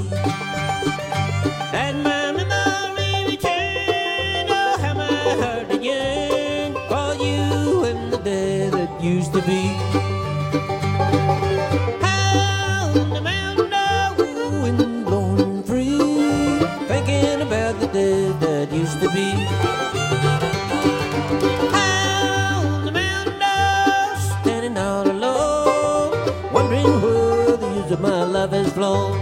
And my memory return, oh, how my heart did yearn for you and the day that used to be. How the mountain, oh, wind blowing free, thinking about the day that used to be. How the mountain, oh, standing all alone, wondering where the years of my life has flown.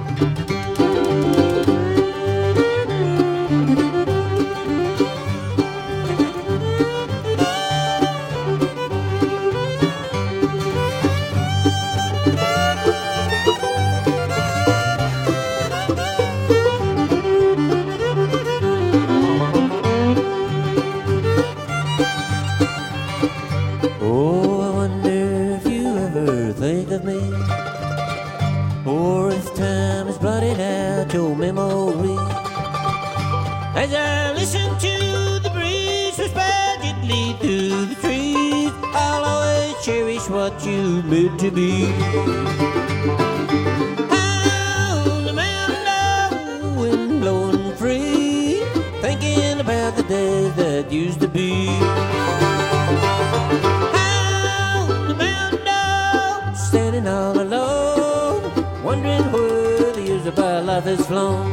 Oh, I wonder if you ever think of me, or if time has blotted out your memory. As I listen to the breeze whisper gently through the trees, I'll always cherish what you meant to be. On the mountain, oh, wind blowing free, thinking about the days that used to be. Standing all alone, wondering where the years of our life has flown.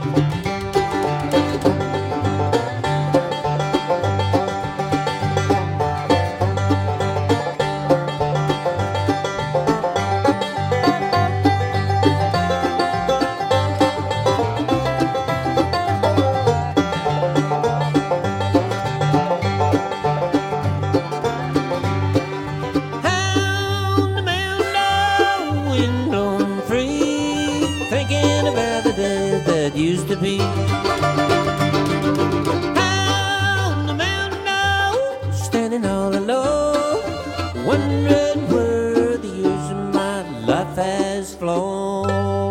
Thinking about the days that used to be. On the mountain, oh, standing all alone, wondering where the years of my life has flown.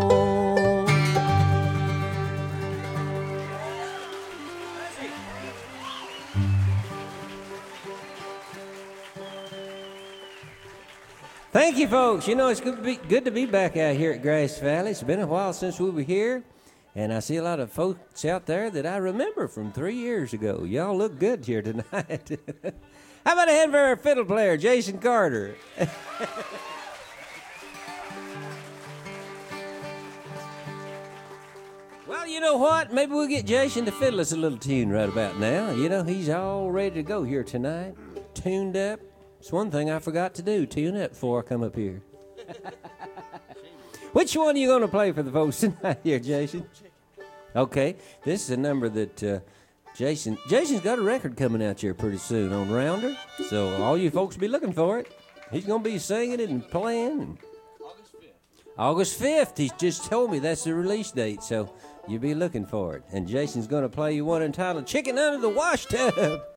Thank you, folks. You know, it's good to be back out here at Grass Valley. It's been a while since we were here, and I see a lot of folks out there that I remember from 3 years ago. Y'all look good here tonight. How about a hand for our fiddle player, Jason Carter? Well, you know what? Maybe we'll get Jason to fiddle us a little tune right about now. You know, he's all ready to go here tonight, tuned up. It's one thing I forgot to do, tune up before I come up here. Which one are you going to play for the folks tonight here, Jason? Okay, this is a number that Jason's got a record coming out here pretty soon on Rounder, so all you folks be looking for it. He's going to be singing it and playing. August 5th, he's just told me that's the release date, so you'll be looking for it. And Jason's going to play you one entitled Chicken Under the Wash Tub.